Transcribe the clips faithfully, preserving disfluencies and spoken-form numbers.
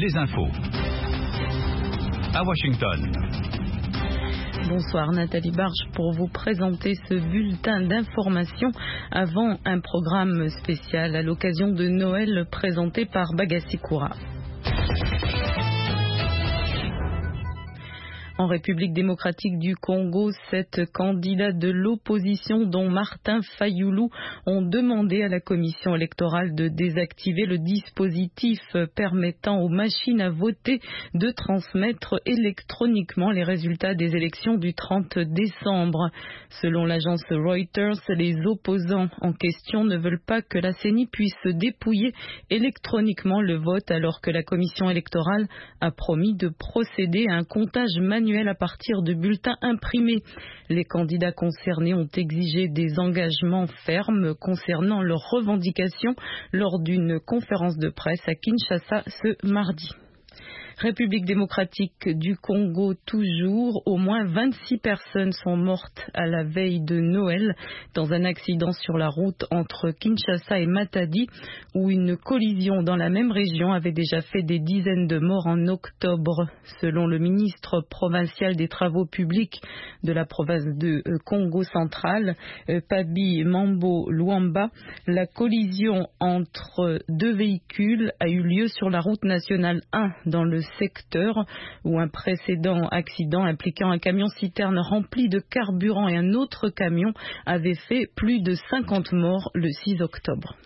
les infos. À Washington. Bonsoir, Nathalie Barge pour vous présenter ce bulletin d'information avant un programme spécial à l'occasion de Noël présenté par Bagassi Koura. En République démocratique du Congo, sept candidats de l'opposition, dont Martin Fayulu, ont demandé à la commission électorale de désactiver le dispositif permettant aux machines à voter de transmettre électroniquement les résultats des élections du trente décembre. Selon l'agence Reuters, les opposants en question ne veulent pas que la C E N I puisse dépouiller électroniquement le vote, alors que la commission électorale a promis de procéder à un comptage manuel à partir de bulletins imprimés. Les candidats concernés ont exigé des engagements fermes concernant leurs revendications lors d'une conférence de presse à Kinshasa ce mardi. République démocratique du Congo toujours, au moins vingt-six personnes sont mortes à la veille de Noël dans un accident sur la route entre Kinshasa et Matadi, où une collision dans la même région avait déjà fait des dizaines de morts en octobre. Selon le ministre provincial des Travaux publics de la province de Congo central, Pabi Mambo Luamba, la collision entre deux véhicules a eu lieu sur la route nationale un dans le secteur, où un précédent accident impliquant un camion-citerne rempli de carburant et un autre camion avait fait plus de cinquante morts le six octobre.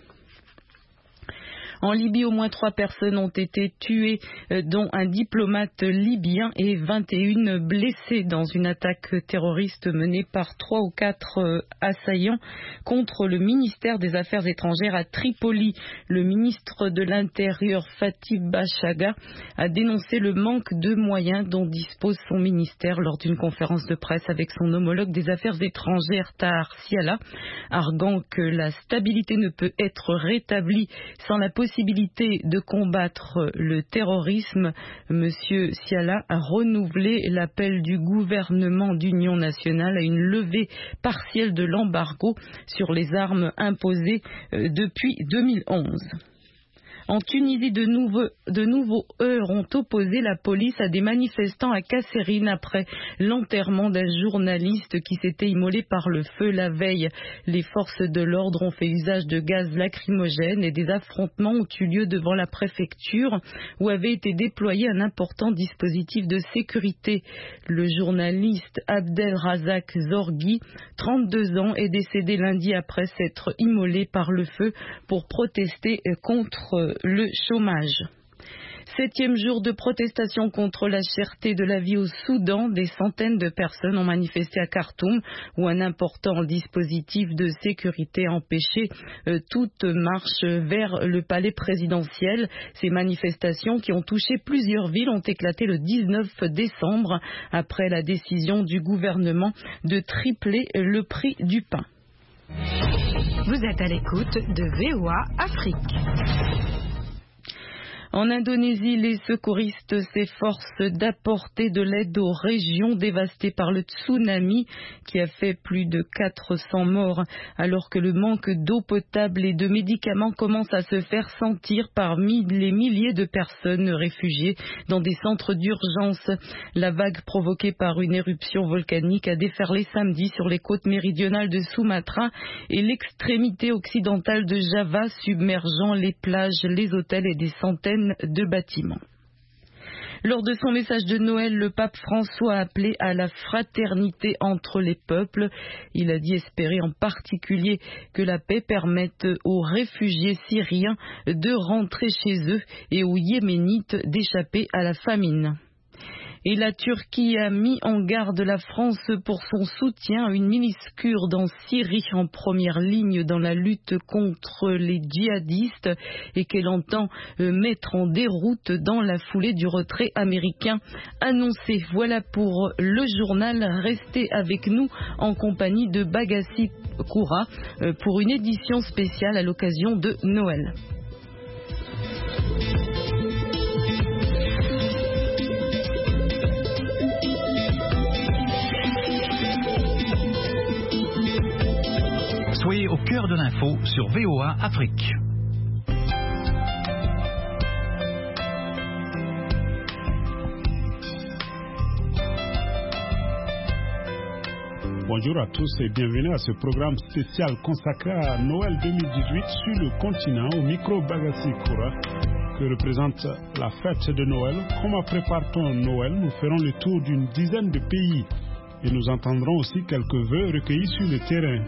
En Libye, au moins trois personnes ont été tuées, dont un diplomate libyen, et vingt et une blessées dans une attaque terroriste menée par trois ou quatre assaillants contre le ministère des Affaires étrangères à Tripoli. Le ministre de l'Intérieur, Fatih Bachaga, a dénoncé le manque de moyens dont dispose son ministère lors d'une conférence de presse avec son homologue des Affaires étrangères, Tahar Siala, arguant que la stabilité ne peut être rétablie sans la possibilité possibilité de combattre le terrorisme. Monsieur Siala a renouvelé l'appel du gouvernement d'union nationale à une levée partielle de l'embargo sur les armes imposées depuis deux mille onze. En Tunisie, de nouveaux, de nouveaux heurts ont opposé la police à des manifestants à Kasserine après l'enterrement d'un journaliste qui s'était immolé par le feu la veille. Les forces de l'ordre ont fait usage de gaz lacrymogène et des affrontements ont eu lieu devant la préfecture, où avait été déployé un important dispositif de sécurité. Le journaliste Abdel Razak Zorghi, trente-deux ans, est décédé lundi après s'être immolé par le feu pour protester contre le chômage. Septième jour de protestation contre la cherté de la vie au Soudan, des centaines de personnes ont manifesté à Khartoum, où un important dispositif de sécurité a empêché euh, toute marche vers le palais présidentiel. Ces manifestations, qui ont touché plusieurs villes, ont éclaté le dix-neuf décembre après la décision du gouvernement de tripler le prix du pain. Vous êtes à l'écoute de V O A Afrique. En Indonésie, les secouristes s'efforcent d'apporter de l'aide aux régions dévastées par le tsunami qui a fait plus de quatre cents morts, alors que le manque d'eau potable et de médicaments commence à se faire sentir parmi les milliers de personnes réfugiées dans des centres d'urgence. La vague provoquée par une éruption volcanique a déferlé samedi sur les côtes méridionales de Sumatra et l'extrémité occidentale de Java, submergeant les plages, les hôtels et des centaines de bâtiments. Lors de son message de Noël, le pape François a appelé à la fraternité entre les peuples. Il a dit espérer en particulier que la paix permette aux réfugiés syriens de rentrer chez eux et aux Yéménites d'échapper à la famine. Et la Turquie a mis en garde la France pour son soutien à une milice kurde en Syrie en première ligne dans la lutte contre les djihadistes et qu'elle entend mettre en déroute dans la foulée du retrait américain annoncé. Voilà pour le journal. Restez avec nous en compagnie de Bagassi Koura pour une édition spéciale à l'occasion de Noël. Soyez au cœur de l'info sur V O A Afrique. Bonjour à tous et bienvenue à ce programme spécial consacré à Noël deux mille dix-huit sur le continent au micro Bagassi Koura que représente la fête de Noël. Comment prépare-t-on Noël? Nous ferons le tour d'une dizaine de pays et nous entendrons aussi quelques vœux recueillis sur le terrain.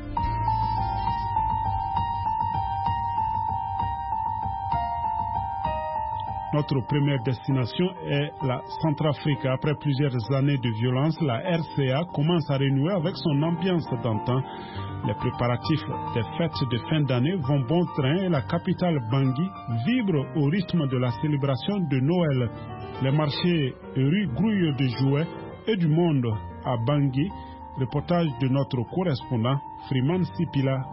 Notre première destination est la Centrafrique. Après plusieurs années de violence, la R C A commence à renouer avec son ambiance d'antan. Les préparatifs des fêtes de fin d'année vont bon train et la capitale Bangui vibre au rythme de la célébration de Noël. Les marchés et rues grouillent de jouets et du monde à Bangui. Reportage de notre correspondant Freeman Sipila.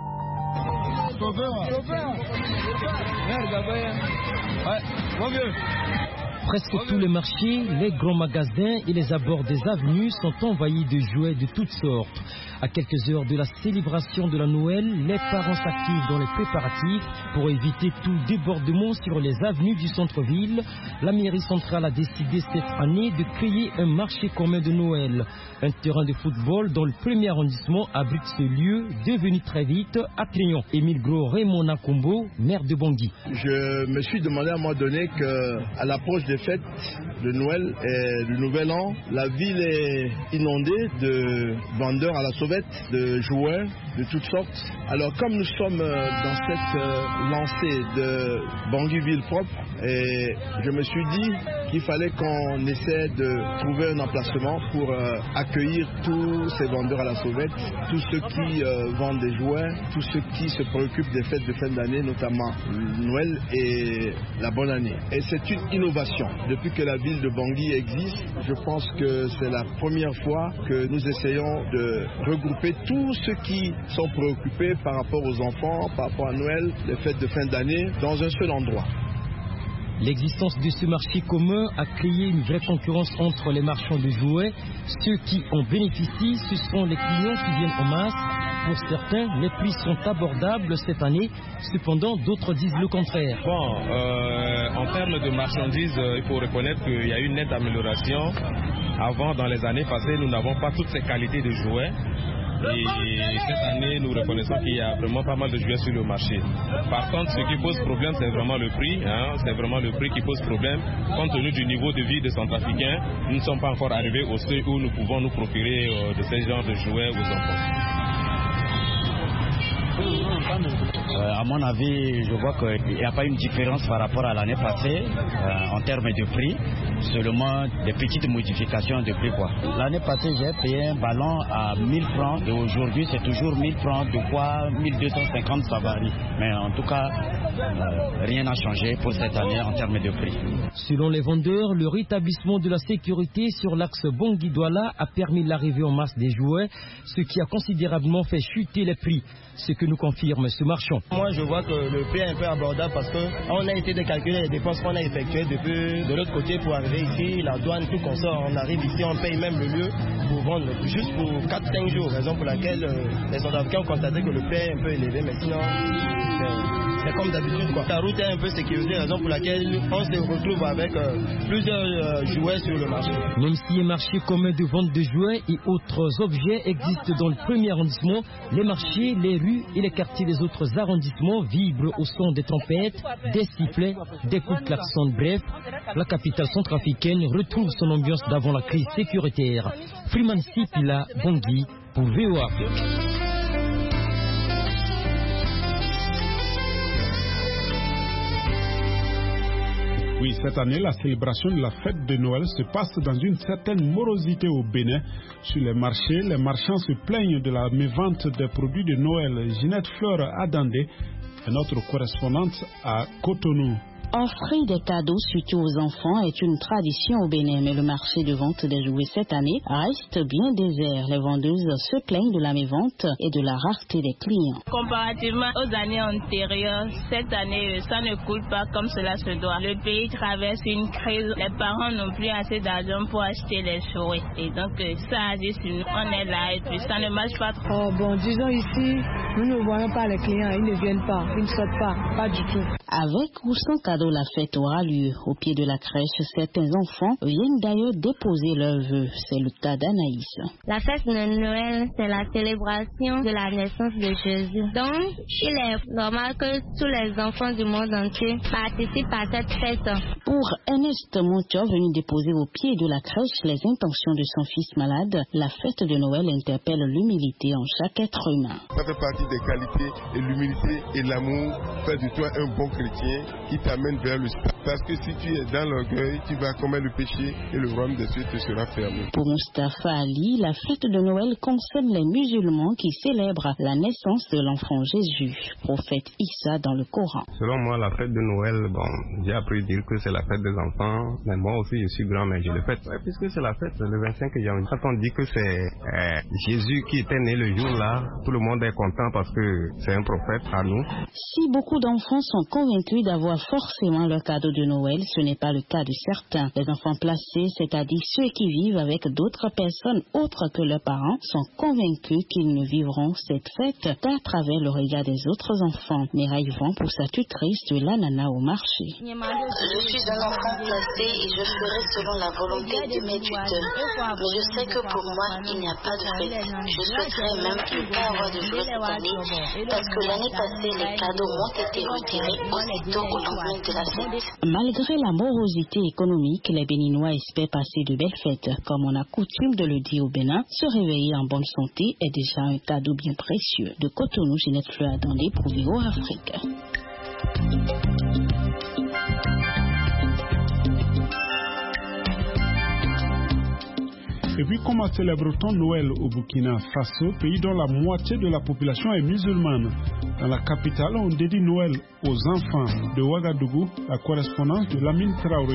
Presque tous les marchés, les grands magasins et les abords des avenues sont envahis de jouets de toutes sortes. À quelques heures de la célébration de la Noël, les parents s'activent dans les préparatifs pour éviter tout débordement sur les avenues du centre-ville. La mairie centrale a décidé cette année de créer un marché commun de Noël. Un terrain de football dans le premier arrondissement abrite ce lieu, devenu très vite attrayant. Émile Gros Raymond Nakombo, maire de Bangui. Je me suis demandé à un moment donné qu'à l'approche des fêtes de Noël et du Nouvel An, la ville est inondée de vendeurs à la sauvette, de jouets de toutes sortes. Alors comme nous sommes dans cette lancée de Bangui ville propre, et je me suis dit qu'il fallait qu'on essaie de trouver un emplacement pour euh, accueillir tous ces vendeurs à la sauvette, tous ceux qui euh, vendent des jouets, tous ceux qui se préoccupent des fêtes de fin d'année, notamment Noël et la bonne année. Et c'est une innovation. Depuis que la ville de Bangui existe, je pense que c'est la première fois que nous essayons de regrouper tous ceux qui sont préoccupés par rapport aux enfants, par rapport à Noël, les fêtes de fin d'année, dans un seul endroit. L'existence de ce marché commun a créé une vraie concurrence entre les marchands de jouets. Ceux qui en bénéficient, ce sont les clients qui viennent en masse. Pour certains, les prix sont abordables cette année. Cependant, d'autres disent le contraire. Bon, euh, en termes de marchandises, euh, il faut reconnaître qu'il y a une nette amélioration. Avant, dans les années passées, nous n'avons pas toutes ces qualités de jouets. Et cette année, nous reconnaissons qu'il y a vraiment pas mal de jouets sur le marché. Par contre, ce qui pose problème, c'est vraiment le prix. Hein, c'est vraiment le prix qui pose problème. Compte tenu du niveau de vie des Centrafricains, nous ne sommes pas encore arrivés au seuil où nous pouvons nous procurer euh, de ces genres de jouets aux enfants. Euh, à mon avis, je vois qu'il n'y a pas une différence par rapport à l'année passée euh, en termes de prix, seulement des petites modifications de prix, quoi. L'année passée, j'ai payé un ballon à mille francs et aujourd'hui, c'est toujours mille francs, de quoi mille deux cent cinquante, ça varie. Mais en tout cas, euh, rien n'a changé pour cette année en termes de prix. Selon les vendeurs, le rétablissement de la sécurité sur l'axe Bangui-Douala a permis l'arrivée en masse des jouets, ce qui a considérablement fait chuter les prix. Ce que nous confirme ce marchand. Moi, je vois que le prix est un peu abordable parce qu'on a été de calculer les dépenses qu'on a effectuées depuis de l'autre côté pour arriver ici, la douane, tout qu'on sort, on arrive ici, on paye même le lieu pour vendre juste pour quatre cinq jours, raison pour laquelle euh, les Centrafricains ont constaté que le prix est un peu élevé, mais sinon, c'est comme d'habitude, quoi. La route est un peu sécurisée, raison pour laquelle on se retrouve avec euh, plusieurs euh, jouets sur le marché. Même si un marché commun de vente de jouets et autres objets existent dans le premier arrondissement, les marchés, les rues et les quartiers des autres arrondissements vibrent au son des trompettes, des sifflets, des coups de klaxon. Bref, la capitale centrafricaine retrouve son ambiance d'avant la crise sécuritaire. Freeman Sipila, Bangui, pour V O A. Oui, cette année, la célébration de la fête de Noël se passe dans une certaine morosité au Bénin. Sur les marchés, les marchands se plaignent de la mévente des produits de Noël. Ginette Fleur Adandé est notre correspondante à Cotonou. Offrir des cadeaux, surtout aux enfants, est une tradition au Bénin, mais le marché de vente des jouets cette année reste bien désert. Les vendeuses se plaignent de la mévente et de la rareté des clients. Comparativement aux années antérieures, cette année, ça ne coule pas comme cela se doit. Le pays traverse une crise. Les parents n'ont plus assez d'argent pour acheter les jouets. Et donc, ça a dit sur nous, on est là et puis ça ne marche pas trop. Oh, bon, disons ici, nous ne voyons pas les clients, ils ne viennent pas, ils ne sortent pas, pas du tout. Avec ou sans cadeau, la fête aura lieu. Au pied de la crèche, certains enfants viennent d'ailleurs déposer leurs vœux. C'est le cas d'Anaïs. La fête de Noël, c'est la célébration de la naissance de Jésus. Donc, il est normal que tous les enfants du monde entier participent à cette fête. Pour Ernest Montior, venu déposer au pied de la crèche les intentions de son fils malade, la fête de Noël interpelle l'humilité en chaque être humain. Ça fait partie des qualités et l'humilité et l'amour fait de toi un bon chrétien qui t'amène vers le ciel. Parce que si tu es dans l'orgueil, tu vas commettre le péché et le royaume des cieux te sera fermé. Pour Mustafa Ali, la fête de Noël concerne les musulmans qui célèbrent la naissance de l'enfant Jésus, prophète Issa dans le Coran. Selon moi, la fête de Noël, bon, j'ai appris à dire que c'est la fête des enfants, mais moi aussi je suis grand, mais je le fête. Ouais, puisque c'est la fête le vingt-cinq janvier. Quand on dit que c'est euh, Jésus qui était né le jour-là, tout le monde est content parce que c'est un prophète à nous. Si beaucoup d'enfants sont convaincus d'avoir forcément leur cadeau de Noël, ce n'est pas le cas de certains. Les enfants placés, c'est-à-dire ceux qui vivent avec d'autres personnes autres que leurs parents, sont convaincus qu'ils ne vivront cette fête qu'à travers le regard des autres enfants. Mireille Vent pour sa tutrice de l'ananas au marché. Je suis un enfant placé et je ferai selon la volonté de mes tuteurs. Mais je sais que pour moi, il n'y a pas de fête. Je souhaiterais même ne pas avoir de jouets cette année parce que l'année passée, les cadeaux m'ont été retirés aussitôt au lendemain de la fête. Malgré la morosité économique, les Béninois espèrent passer de belles fêtes. Comme on a coutume de le dire au Bénin, se réveiller en bonne santé est déjà un cadeau bien précieux. De Cotonou, Ginette Fleur attendait pour V O A Afrique. Et puis, comment célèbre-t-on Noël au Burkina Faso, pays dont la moitié de la population est musulmane? Dans la capitale, on dédie Noël aux enfants. De Ouagadougou, la correspondance de Lamine Traoré.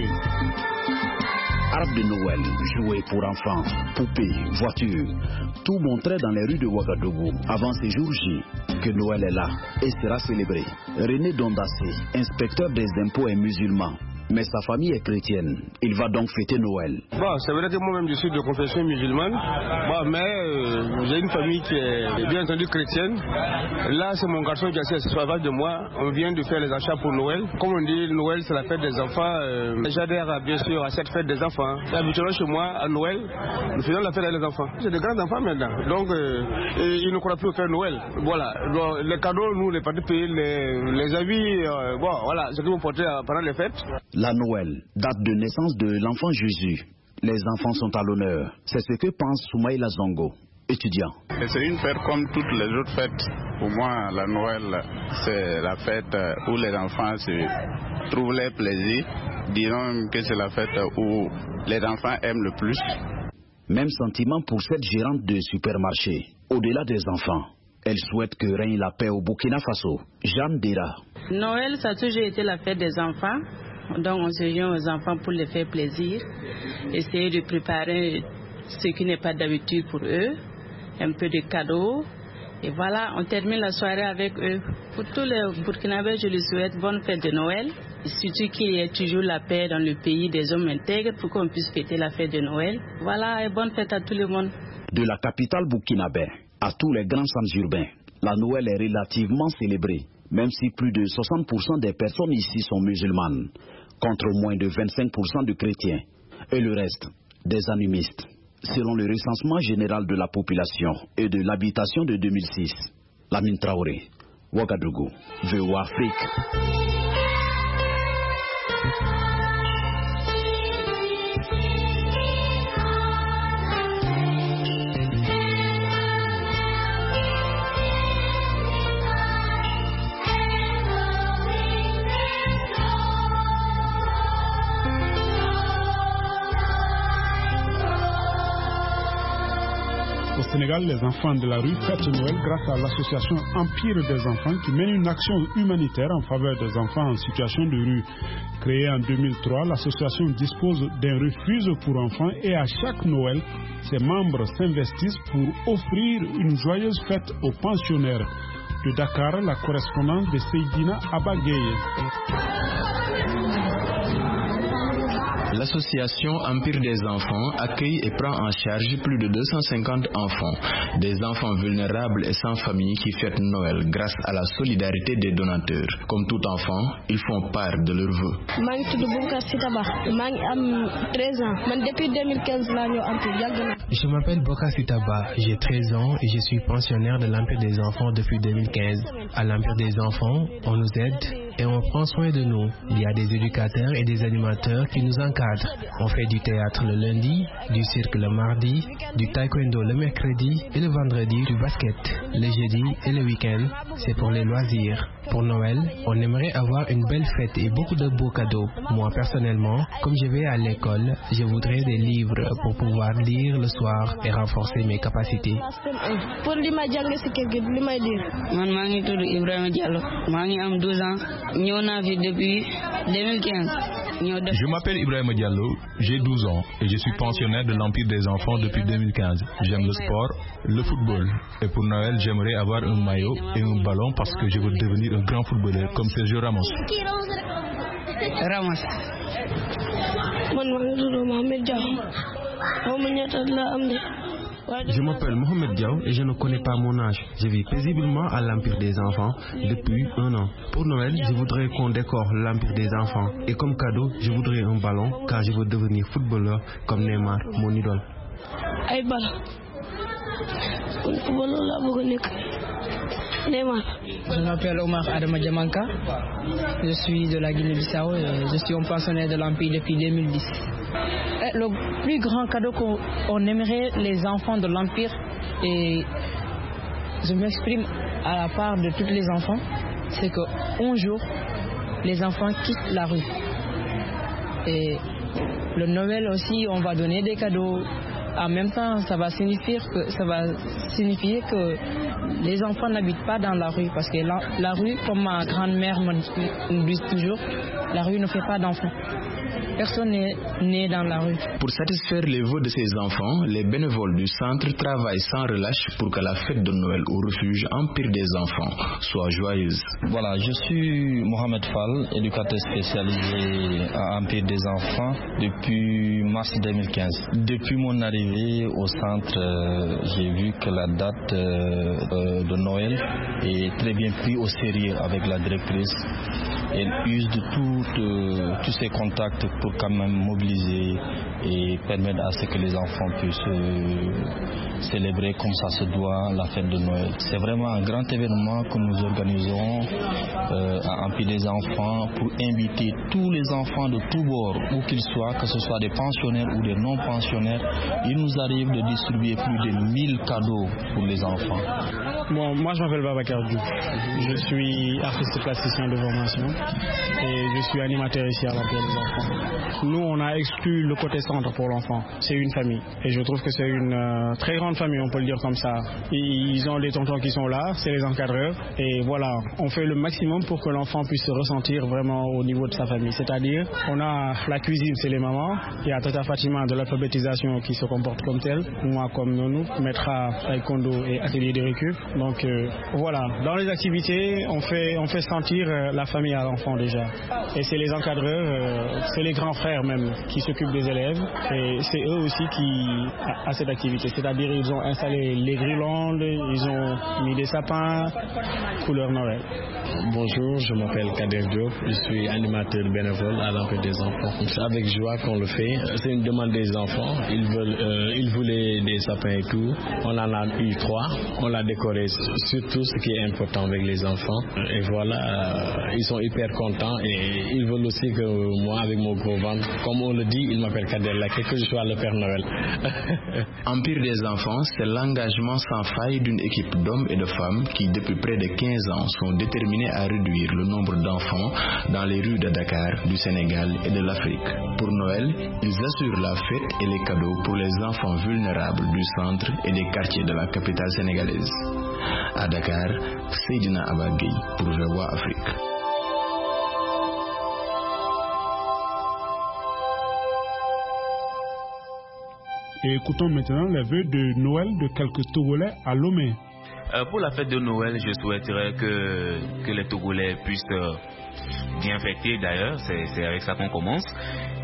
Arbre de Noël, jouets pour enfants, poupées, voitures, tout montrait dans les rues de Ouagadougou avant ces jours J que Noël est là et sera célébré. René Dondassé, inspecteur des impôts, est musulman. Mais sa famille est chrétienne. Il va donc fêter Noël. Bon, c'est vrai que moi-même je suis de confession musulmane. Bon, mais euh, j'ai une famille qui est bien entendu chrétienne. Là, c'est mon garçon qui est assis sur la vache de moi. On vient de faire les achats pour Noël. Comme on dit, Noël c'est la fête des enfants. Euh, J'adhère bien sûr à cette fête des enfants. Habituellement chez moi, à Noël, nous faisons la fête des enfants. J'ai de grands enfants maintenant. Donc, euh, ils ne croient plus au faire Noël. Voilà. Donc, les cadeaux, nous, les partis payés, les, les avis, euh, bon, voilà, ce qu'ils vont porter pendant les fêtes. La Noël, date de naissance de l'enfant Jésus. Les enfants sont à l'honneur. C'est ce que pense Soumaïla Zongo, étudiant. C'est une fête comme toutes les autres fêtes. Pour moi, la Noël, c'est la fête où les enfants se trouvent les plaisirs. Disons que c'est la fête où les enfants aiment le plus. Même sentiment pour cette gérante de supermarché. Au-delà des enfants, elle souhaite que règne la paix au Burkina Faso. Jeanne Dera. Noël, ça a toujours été la fête des enfants. Donc on se joint aux enfants pour les faire plaisir, essayer de préparer ce qui n'est pas d'habitude pour eux, un peu de cadeaux, et voilà, on termine la soirée avec eux. Pour tous les Burkinabés, je les souhaite bonne fête de Noël, et surtout qu'il y ait toujours la paix dans le pays des hommes intègres pour qu'on puisse fêter la fête de Noël. Voilà, et bonne fête à tout le monde. De la capitale burkinabé à tous les grands centres urbains, la Noël est relativement célébrée, même si plus de soixante pour cent des personnes ici sont musulmanes, contre moins de vingt-cinq pour cent de chrétiens, et le reste, des animistes. Selon le recensement général de la population et de l'habitation de deux mille six, Lamine Traoré, Ouagadougou, V O A Afrique. Au Sénégal, les enfants de la rue fêtent Noël grâce à l'association Empire des enfants qui mène une action humanitaire en faveur des enfants en situation de rue. Créée en deux mille trois, l'association dispose d'un refuge pour enfants et à chaque Noël, ses membres s'investissent pour offrir une joyeuse fête aux pensionnaires. De Dakar, la correspondance de Seydina Abagaye. L'association Empire des enfants accueille et prend en charge plus de deux cent cinquante enfants, des enfants vulnérables et sans famille qui fêtent Noël grâce à la solidarité des donateurs. Comme tout enfant, ils font part de leurs vœux. Je m'appelle Boka Sitaba, j'ai treize ans et je suis pensionnaire de l'Empire des enfants depuis deux mille quinze. À l'Empire des enfants, on nous aide et on prend soin de nous. Il y a des éducateurs et des animateurs qui nous encadrent. On fait du théâtre le lundi, du cirque le mardi, du taekwondo le mercredi et le vendredi du basket. Le jeudi et le week-end, c'est pour les loisirs. Pour Noël, on aimerait avoir une belle fête et beaucoup de beaux cadeaux. Moi personnellement, comme je vais à l'école, je voudrais des livres pour pouvoir lire le soir et renforcer mes capacités. Je m'appelle Ibrahim Diallo, j'ai douze ans et je suis pensionnaire de l'Empire des enfants depuis deux mille quinze. J'aime le sport, le football et pour Noël j'aimerais avoir un maillot et un ballon parce que je veux devenir un grand footballeur comme Sergio Ramos. Ramos. Je m'appelle Mohamed Diaw et je ne connais pas mon âge. Je vis paisiblement à l'Empire des enfants depuis un an. Pour Noël, je voudrais qu'on décore l'Empire des enfants. Et comme cadeau, je voudrais un ballon car je veux devenir footballeur comme Neymar, mon idole. Je m'appelle Omar Adama Diamanka, je suis de la Guinée-Bissau et je suis un pensionnaire de l'Empire depuis deux mille dix. Le plus grand cadeau qu'on aimerait les enfants de l'Empire, et je m'exprime à la part de tous les enfants, c'est qu'un jour, les enfants quittent la rue. Et le Noël aussi, on va donner des cadeaux. En même temps, ça va signifier que, ça va signifier que les enfants n'habitent pas dans la rue. Parce que la, la rue, comme ma grand-mère me dit toujours, la rue ne fait pas d'enfants. Personne n'est né dans la rue. Pour satisfaire les vœux de ces enfants, les bénévoles du centre travaillent sans relâche pour que la fête de Noël au refuge Empire des enfants soit joyeuse. Voilà, je suis Mohamed Fall, éducateur spécialisé à Empire des enfants depuis mars deux mille quinze. Depuis mon arrivée au centre, euh, j'ai vu que la date euh, de Noël est très bien prise au sérieux avec la directrice. Elle use de, tout, de tous ses contacts pour quand même mobiliser et permettre à ce que les enfants puissent euh, célébrer comme ça se doit la fête de Noël. C'est vraiment un grand événement que nous organisons euh, à Empire des enfants pour inviter tous les enfants de tous bords, où qu'ils soient, que ce soit des pensionnaires ou des non-pensionnaires. Il nous arrive de distribuer plus de mille cadeaux pour les enfants. Bon, moi je m'appelle Babacar Diouf, je suis artiste plasticien de formation et je suis animateur ici à l'Empire des enfants. Nous on a exclu le côté centre pour l'enfant, c'est une famille et je trouve que c'est une euh, très grande famille, on peut le dire comme ça. Ils ont les tontons qui sont là, c'est les encadreurs et voilà, on fait le maximum pour que l'enfant puisse se ressentir vraiment au niveau de sa famille. C'est-à-dire, on a la cuisine, c'est les mamans, il y a Tata Fatima de l'alphabétisation qui se comporte comme telle, moi comme Nonou, Maîtra, Taekwondo et atelier de récup. Donc euh, voilà, dans les activités, on fait, on fait sentir euh, la famille à l'enfant déjà. Et c'est les encadreurs, euh, c'est les grands frères même qui s'occupent des élèves. Et c'est eux aussi qui à, à cette activité. C'est-à-dire ils ont installé les guirlandes, ils ont mis des sapins, couleur Noël. Bonjour, je m'appelle Kader Diop, je suis animateur bénévole à l'Empire des enfants. C'est avec joie qu'on le fait. C'est une demande des enfants. Ils veulent, euh, ils voulaient des sapins et tout. On en a eu trois. On l'a décoré, surtout ce qui est important avec les enfants. Et voilà, euh, ils sont hyper contents et ils veulent aussi que moi, avec mon gros ventre, comme on le dit, ils m'appellent Kader Laké, que je sois le Père Noël. Empire des enfants, c'est l'engagement sans faille d'une équipe d'hommes et de femmes qui, depuis près de quinze ans, sont déterminés à réduire le nombre d'enfants dans les rues de Dakar, du Sénégal et de l'Afrique. Pour Noël, ils assurent la fête et les cadeaux pour les enfants vulnérables du centre et des quartiers de la capitale sénégalaise. À Dakar, Seydina Abagui pour V O A Afrique. Et écoutons maintenant les vœux de Noël de quelques Togolais à Lomé. Euh, pour la fête de Noël, je souhaiterais que, que les Togolais puissent euh, bien fêter d'ailleurs, c'est, c'est avec ça qu'on commence.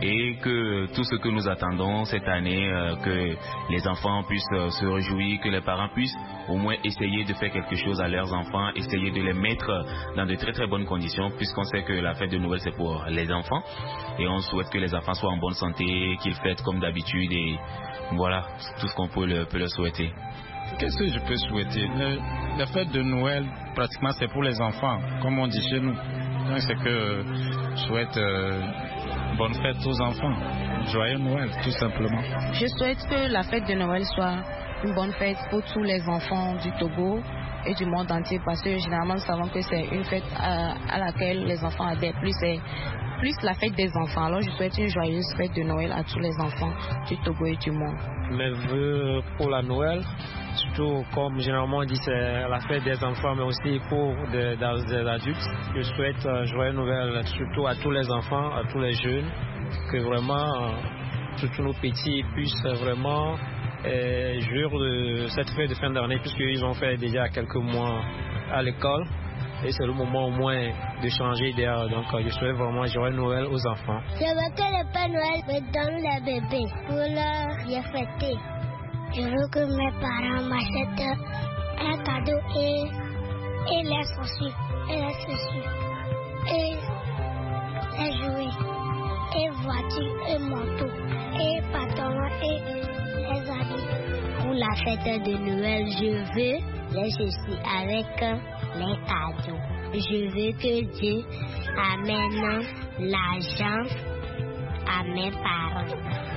et que tout ce que nous attendons cette année, euh, que les enfants puissent euh, se réjouir, que les parents puissent au moins essayer de faire quelque chose à leurs enfants, essayer de les mettre dans de très très bonnes conditions, puisqu'on sait que la fête de Noël c'est pour les enfants et on souhaite que les enfants soient en bonne santé, qu'ils fêtent comme d'habitude et voilà tout ce qu'on peut, le, peut leur souhaiter. Qu'est-ce que je peux souhaiter? le, La fête de Noël, pratiquement, c'est pour les enfants, comme on dit chez nous. Donc, c'est que je souhaite euh, bonne fête aux enfants. Joyeux Noël, tout simplement. Je souhaite que la fête de Noël soit une bonne fête pour tous les enfants du Togo et du monde entier, parce que généralement, nous savons que c'est une fête à, à laquelle les enfants adhèrent plus. C'est plus la fête des enfants. Alors, je souhaite une joyeuse fête de Noël à tous les enfants du Togo et du monde. Mes vœux pour la Noël, surtout comme généralement on dit c'est la fête des enfants mais aussi pour des, des adultes. Je souhaite euh, joyeux Noël surtout à tous les enfants, à tous les jeunes, que vraiment euh, tous nos petits puissent vraiment euh, jouir de cette fête de fin d'année puisqu'ils ont fait déjà quelques mois à l'école et c'est le moment au moins de changer d'air. Donc euh, je souhaite vraiment joyeux Noël aux enfants. Je veux que le Père Noël me donne les bébés pour leur les fêter. Je veux que mes parents m'achètent un cadeau et, et les chaussures, et les chaussures, et les jouets, et voitures, et motos, et pantalons, et les habits. Pour la fête de Noël, je veux les chaussures avec les cadeaux. Je veux que Dieu amène l'argent à mes parents.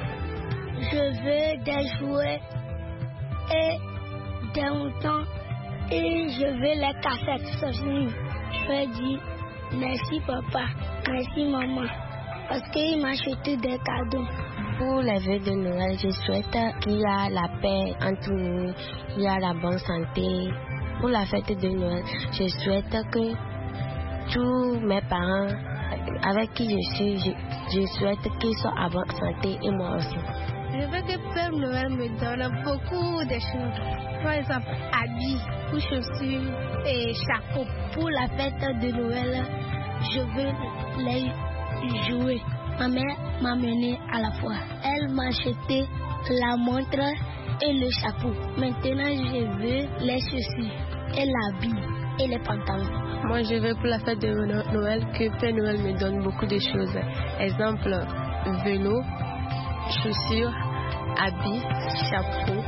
Je veux des jouets et des moutons et je veux les cassettes Sony. Je vais dire merci papa, merci maman, parce qu'ils m'ont acheté des cadeaux. Pour les vœux de Noël, je souhaite qu'il y ait la paix entre nous, qu'il y ait la bonne santé. Pour la fête de Noël, je souhaite que tous mes parents avec qui je suis, je, je souhaite qu'ils soient en bonne santé et moi aussi. Je veux que Père Noël me donne beaucoup de choses. Par exemple, habits, ou chaussures et chapeaux. Pour la fête de Noël, je veux les jouer. Ma mère m'a mené à la fois. Elle m'a acheté la montre et le chapeau. Maintenant, je veux les chaussures et l'habit et les pantalons. Moi, je veux pour la fête de Noël que Père Noël me donne beaucoup de choses. Exemple, vélo, chaussures, habits, chapeau.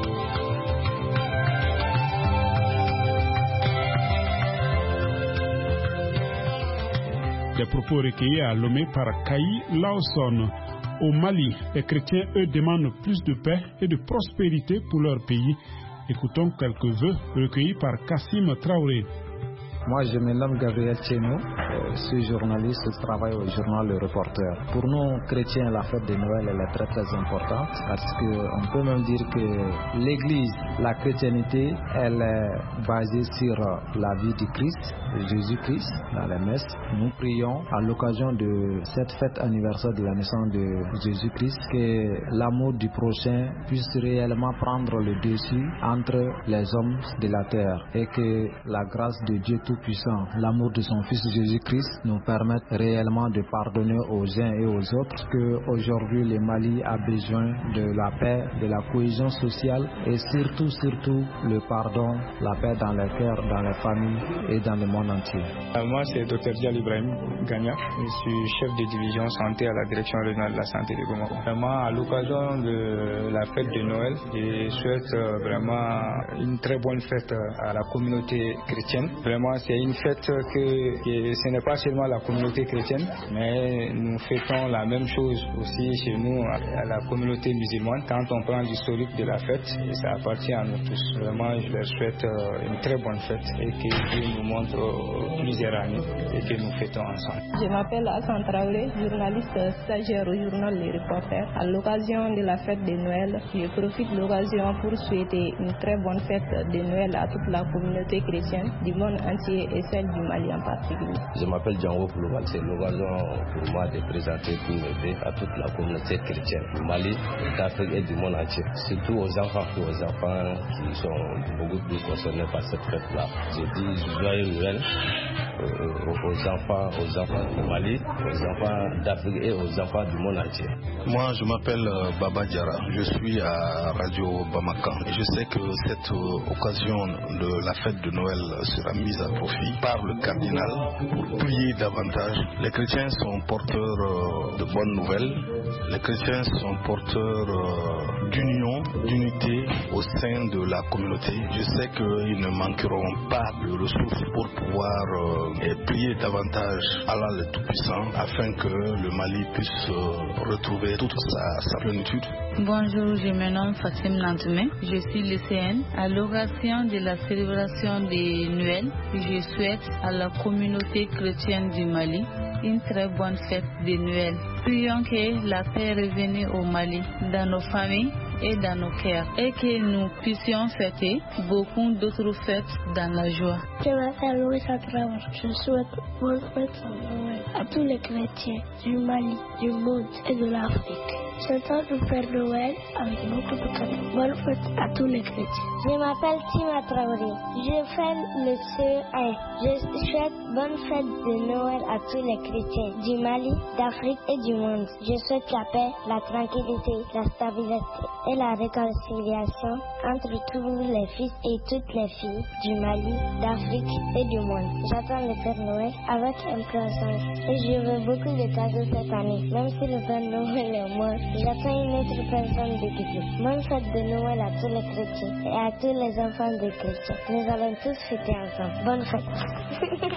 Des propos recueillis à Lomé par Kayi Lawson. Au Mali, les chrétiens, eux, demandent plus de paix et de prospérité pour leur pays. Écoutons quelques vœux recueillis par Kassim Traoré. Moi, je me nomme Gabriel Tchénou. Je suis journaliste, je travaille au journal Le Reporter. Pour nous, chrétiens, la fête de Noël elle est très très importante parce qu'on peut même dire que l'Église, la chrétienté, elle est basée sur la vie du Christ, Jésus-Christ, dans les messes. Nous prions à l'occasion de cette fête anniversaire de la naissance de Jésus-Christ que l'amour du prochain puisse réellement prendre le dessus entre les hommes de la terre et que la grâce de Dieu Tout-Puissant, l'amour de son Fils Jésus-Christ nous permette réellement de pardonner aux uns et aux autres, que aujourd'hui le Mali a besoin de la paix, de la cohésion sociale et surtout, surtout le pardon, la paix dans les cœurs, dans les familles et dans le monde entier. Moi, c'est Dr Dial Ibrahim Gagna, je suis chef de division santé à la direction régionale de la santé de Goma. Vraiment, à l'occasion de la fête de Noël, je souhaite vraiment une très bonne fête à la communauté chrétienne. Vraiment, c'est une fête que, que ce n'est pas seulement la communauté chrétienne, mais nous fêtons la même chose aussi chez nous à la communauté musulmane. Quand on prend l'historique de la fête, ça appartient à nous tous. Vraiment, je leur souhaite une très bonne fête et que Dieu nous montre plusieurs années et que nous fêtons ensemble. Je m'appelle Hassan Traoré, journaliste stagiaire au journal Les Reporters. À l'occasion de la fête de Noël, je profite de l'occasion pour souhaiter une très bonne fête de Noël à toute la communauté chrétienne du monde entier et celle du Mali en particulier. Je m'appelle Django Pouloumal. C'est l'occasion pour moi de présenter tous mes vœux à toute la communauté chrétienne du Mali, d'Afrique et du monde entier. Surtout aux enfants, aux enfants qui sont beaucoup plus concernés par cette fête-là. Je dis joyeux Noël aux enfants, aux enfants du Mali, aux enfants d'Afrique et aux enfants du monde entier. Moi, je m'appelle Baba Diara. Je suis à Radio Bamako. Je sais que cette occasion de la fête de Noël sera mise à profit par le cardinal pour prier davantage. Les chrétiens sont porteurs de bonnes nouvelles. Les chrétiens sont porteurs d'union, d'unité au sein de la communauté. Je sais qu'ils ne manqueront pas de ressources pour pouvoir euh, prier davantage Allah le Tout-Puissant afin que le Mali puisse euh, retrouver toute sa, sa plénitude. Bonjour, je me nomme Fatim Nantoumé. Je suis lycéenne. À l'occasion de la célébration de Noël, je souhaite à la communauté chrétienne du Mali une très bonne fête de Noël. Prions que la paix revienne au Mali, dans nos familles et dans nos cœurs, et que nous puissions fêter beaucoup d'autres fêtes dans la joie. Je m'appelle Louisa Traoré. Je souhaite bonne fête à tous les chrétiens du Mali, du monde et de l'Afrique. J'attends le Père Noël avec beaucoup de cadeaux. Bonne fête à tous les chrétiens. Je m'appelle Tima Traoré. Je fais le C un. Je souhaite bonne fête de Noël à tous les chrétiens du Mali, d'Afrique et du monde. Je souhaite la paix, la tranquillité, la stabilité et la réconciliation entre tous les fils et toutes les filles du Mali, d'Afrique et du monde. J'attends le Père Noël avec impatience et je veux beaucoup de cadeaux cette année. Même si le Père Noël est mort, j'attends une autre personne de Guinée. Bonne fête de Noël à tous les chrétiens et à tous les enfants des chrétiens. Nous allons tous fêter ensemble. Bonne fête.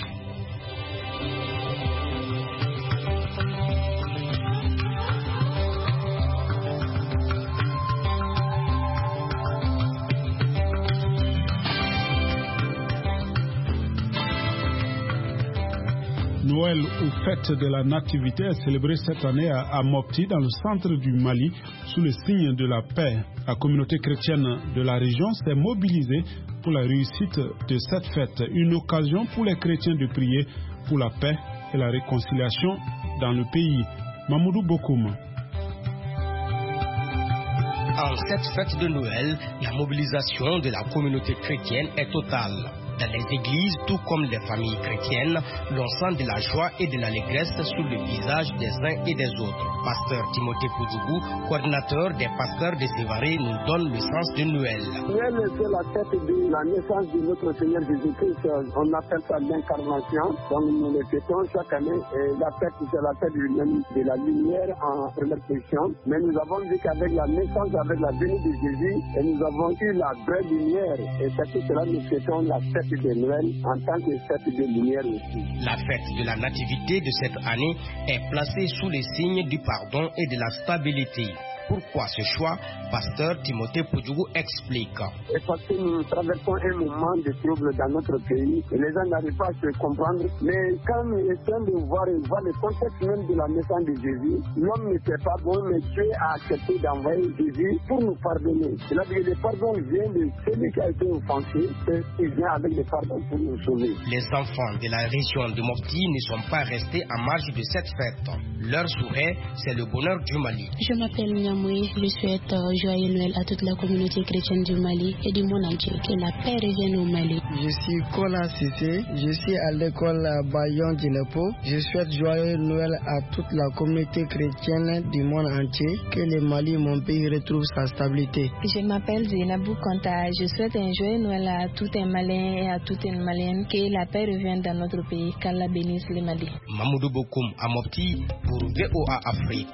Noël ou fête de la Nativité est célébrée cette année à Mopti, dans le centre du Mali, sous le signe de la paix. La communauté chrétienne de la région s'est mobilisée pour la réussite de cette fête, une occasion pour les chrétiens de prier pour la paix et la réconciliation dans le pays. Mamoudou Bokoum. En cette fête de Noël, la mobilisation de la communauté chrétienne est totale. Dans les églises, tout comme les familles chrétiennes, l'on sent de la joie et de l'allégresse sur le visage des uns et des autres. Pasteur Timothée Poudjougou, coordinateur des pasteurs de Sévaré, nous donne le sens de Noël. Noël, c'est la fête de la naissance de notre Seigneur Jésus-Christ. On appelle ça l'incarnation. Donc nous le fêtons chaque année. Et la fête, c'est la fête de la lumière en première question. Mais nous avons vu qu'avec la naissance, avec la venue de Jésus, et nous avons eu la vraie lumière. Et c'est pour cela que nous fêtons la fête de Noël en tant que fête de lumière aussi. La fête de la nativité de cette année est placée sous les signes du pardon et de la stabilité. Pourquoi ce choix? Pasteur Timothée Poudjougou explique. Et parce que nous traversons un moment de trouble dans notre pays, et les gens n'arrivent pas à se comprendre, mais quand nous essayons de voir, voir le contexte même de la naissance de Jésus, l'homme n'était pas bon, mais Dieu a accepté d'envoyer Jésus pour nous pardonner. C'est là que le pardon vient de celui qui a été offensé, et il vient avec le pardon pour nous sauver. Les enfants de la région de Mopti ne sont pas restés en marge de cette fête. Leur souhait, c'est le bonheur du Mali. Je m'appelle Niamoui, je souhaite euh, joyeux Noël à toute la communauté chrétienne du Mali et du monde entier. Que la paix revienne au Mali. Je suis Kola Cissé, je suis à l'école Bayon Dinepo. Je souhaite joyeux Noël à toute la communauté chrétienne du monde entier. Que le Mali, mon pays, retrouve sa stabilité. Je m'appelle Zénabou Konta. Je souhaite un joyeux Noël à tout un Malien et à toute une Malienne. Que la paix revienne dans notre pays. Qu'Allah bénisse le Mali. Mamoudou Bokoum à Mopti pour V O A Afrique.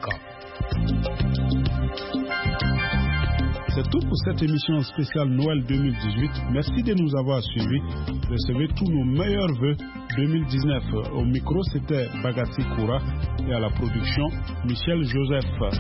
C'est tout pour cette émission spéciale Noël deux mille dix-huit. Merci de nous avoir suivis. Recevez tous nos meilleurs vœux deux mille dix-neuf. Au micro, c'était Bagassi Koura et à la production, Michel Joseph.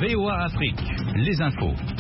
V O A Afrique, les infos.